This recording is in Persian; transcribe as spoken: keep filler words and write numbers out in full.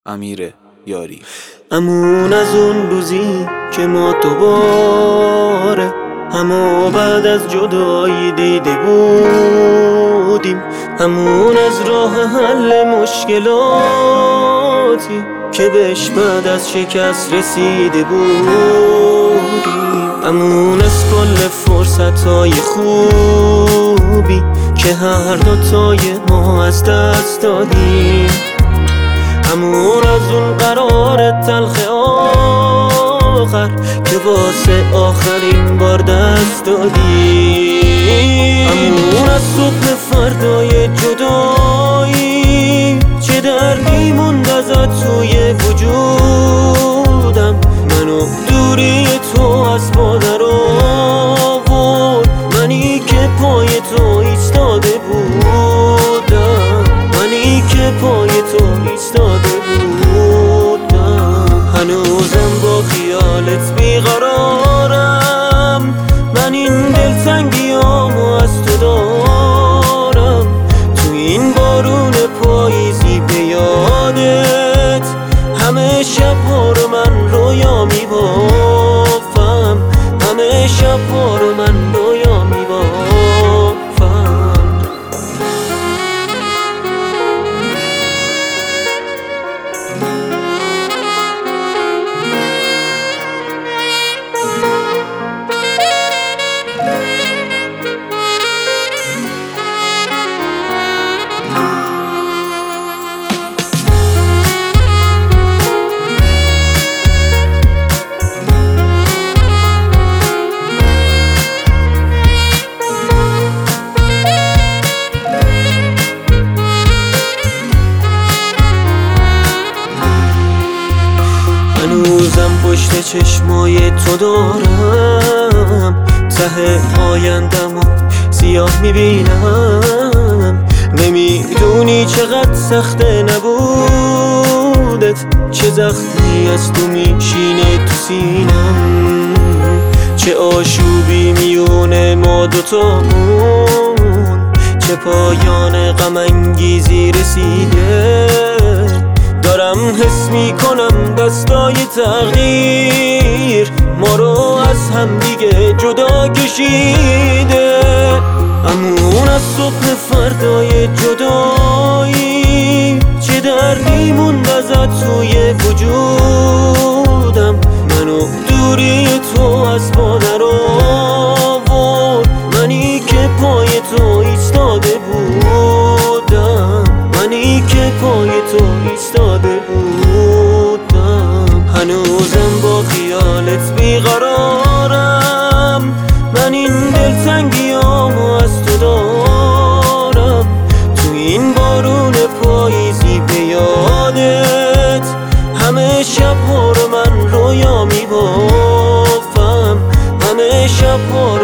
امیر یاری. امون از اون روزی که ما دوباره همو بعد از جدایی دیده بودیم، همون از راه حل مشکلاتی که بهش بعد از شکست رسیده بودیم، همون از کل فرصتهای خوبی که هر دوتای ما از دست دادیم، همون از اون قرار تلخ آخر که واسه آخرین بار دست دادیم، همون از صبح فردای جدایی چه دردی موند ازت توی وجودم، منو دوری تو از پادر آورد، منی که پای تو ایستاده بودم، منی که پای تو ایستاده بودم، هنوزم با خیالت بیقرارم، من این دلتنگیامو از تو دارم، تو این بارون پاییزی به یادت همه شب‌ها رو من رویا میبافم، همه شب‌ها رو من رویا میبافم. هنوزم پشت چشمای تو دارم، ته آیندمو سیاه میبینم، نمیدونی چقدر سخته نبودت، چه زخمی از تو میشینه تو سینم، چه آشوبی میونه ما دوتامون، چه پایان غم انگیزی رسیده، دارم حس میکنم دستای تقدیر ما رو از هم دیگه جدا کشیده، همون از صبح فردای جدایی چه دردی موند ازت توی وجودم، منو دوری تو از پادر آورد، منی که پای تو ایستاده بودم، منی که پای تو ایستاده بودم، هنوزم با خیالت بیقرارم، من این دلتنگیامو از تو دارم، تو این بارون پاییزی به یادت همه شب‌ها رو من رویا میبافم، همه شب‌ها